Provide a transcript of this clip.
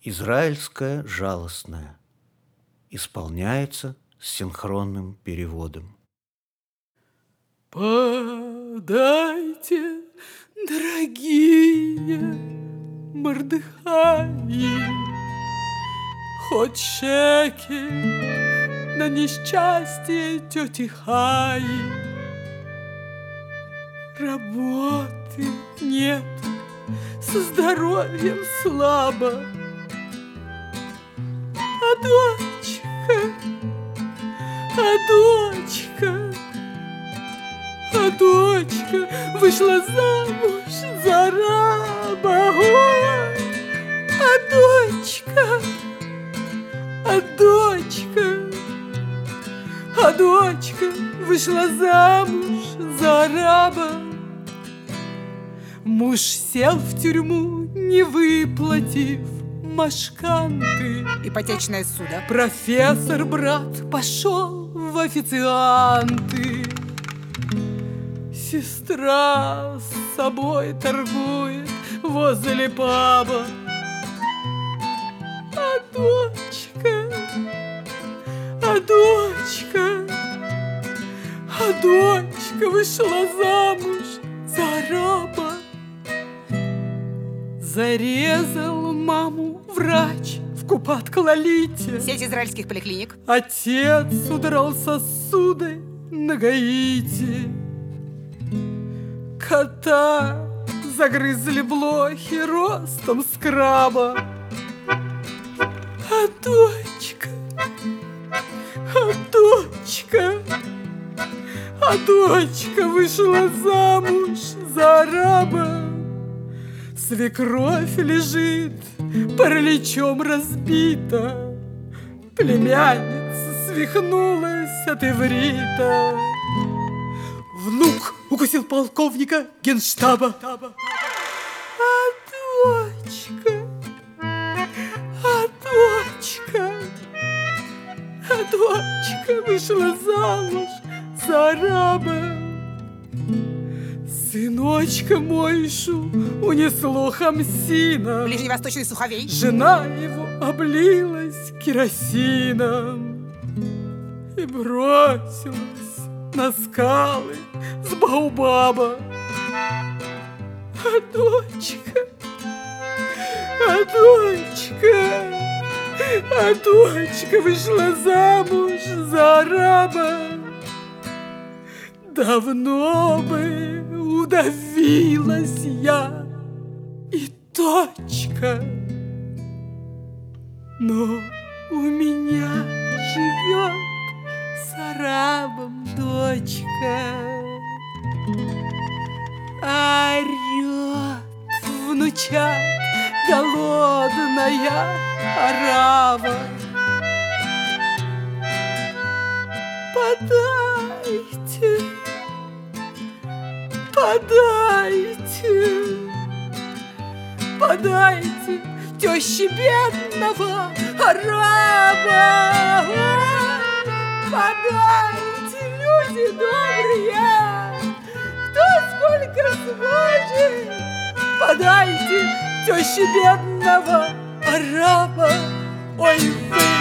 Израильская жалостная. Исполняется с синхронным переводом. Подайте, дорогие Мордыхаи, хоть шекель на несчастье тети Хаи. Работы нет, со здоровьем слабо, а дочка вышла замуж за раба. Ой, дочка вышла замуж за раба. Муж сел в тюрьму, не выплатив машканты. Ипотечное судо. Профессор, брат, пошел в официанты. Сестра с собой торгует возле паба. А дочка вышла замуж за раба. Зарезал маму врач в Купат-Клалите. Сеть израильских поликлиник. Отец удрал сосуды на Гаити. Кота загрызли блохи ростом с краба. А дочка вышла замуж за раба. Свекровь лежит, параличом разбита. Племянница свихнулась от иврита. Внук укусил полковника генштаба. А дочка вышла замуж за раба. Сыночка Мойшу унесло Хамсина. Ближневосточный Суховей. Жена его облилась керосином и бросилась на скалы с Баобаба. А дочка вышла замуж за раба. Давно бы удавилась я и точка, но у меня живет с арабом дочка. Орет внучат голодная арава. Подайте тещи бедного араба. Подайте, люди добрые, кто сколько сможет. Подайте тещи бедного араба. Ой, вы